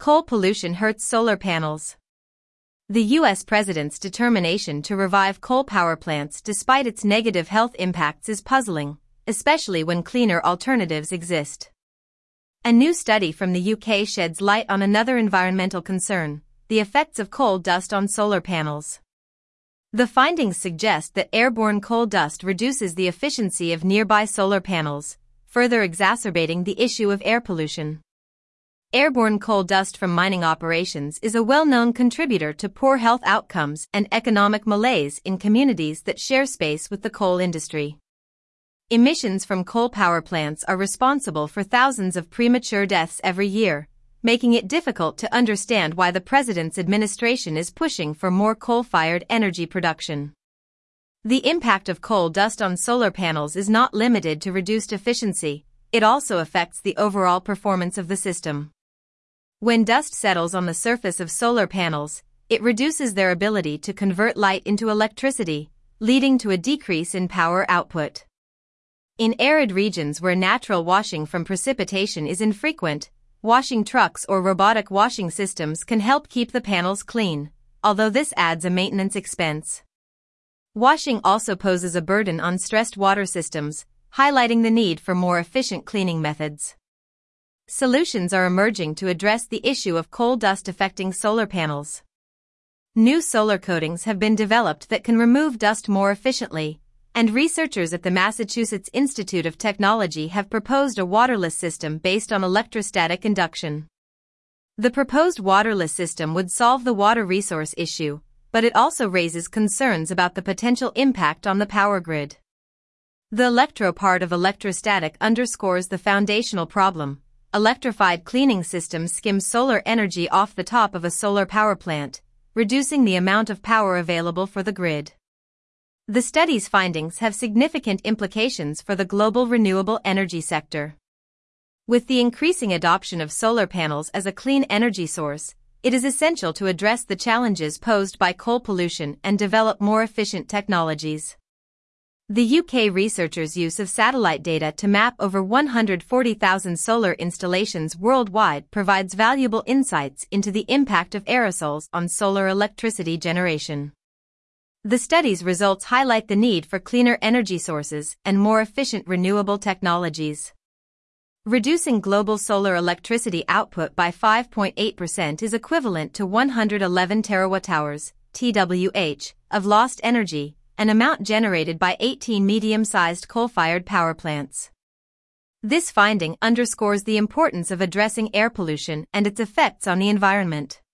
Coal pollution hurts solar panels. The U.S. president's determination to revive coal power plants despite its negative health impacts is puzzling, especially when cleaner alternatives exist. A new study from the UK sheds light on another environmental concern: the effects of coal dust on solar panels. The findings suggest that airborne coal dust reduces the efficiency of nearby solar panels, further exacerbating the issue of air pollution. Airborne coal dust from mining operations is a well-known contributor to poor health outcomes and economic malaise in communities that share space with the coal industry. Emissions from coal power plants are responsible for thousands of premature deaths every year, making it difficult to understand why the president's administration is pushing for more coal-fired energy production. The impact of coal dust on solar panels is not limited to reduced efficiency, it also affects the overall performance of the system. When dust settles on the surface of solar panels, it reduces their ability to convert light into electricity, leading to a decrease in power output. In arid regions where natural washing from precipitation is infrequent, washing trucks or robotic washing systems can help keep the panels clean, although this adds a maintenance expense. Washing also poses a burden on stressed water systems, highlighting the need for more efficient cleaning methods. Solutions are emerging to address the issue of coal dust affecting solar panels. New solar coatings have been developed that can remove dust more efficiently, and researchers at the Massachusetts Institute of Technology have proposed a waterless system based on electrostatic induction. The proposed waterless system would solve the water resource issue, but it also raises concerns about the potential impact on the power grid. The electro part of electrostatic underscores the foundational problem. Electrified cleaning systems skim solar energy off the top of a solar power plant, reducing the amount of power available for the grid. The study's findings have significant implications for the global renewable energy sector. With the increasing adoption of solar panels as a clean energy source, it is essential to address the challenges posed by coal pollution and develop more efficient technologies. The UK researchers' use of satellite data to map over 140,000 solar installations worldwide provides valuable insights into the impact of aerosols on solar electricity generation. The study's results highlight the need for cleaner energy sources and more efficient renewable technologies. Reducing global solar electricity output by 5.8% is equivalent to 111 terawatt-hours, TWh, of lost energy, an amount generated by 18 medium-sized coal-fired power plants. This finding underscores the importance of addressing air pollution and its effects on the environment.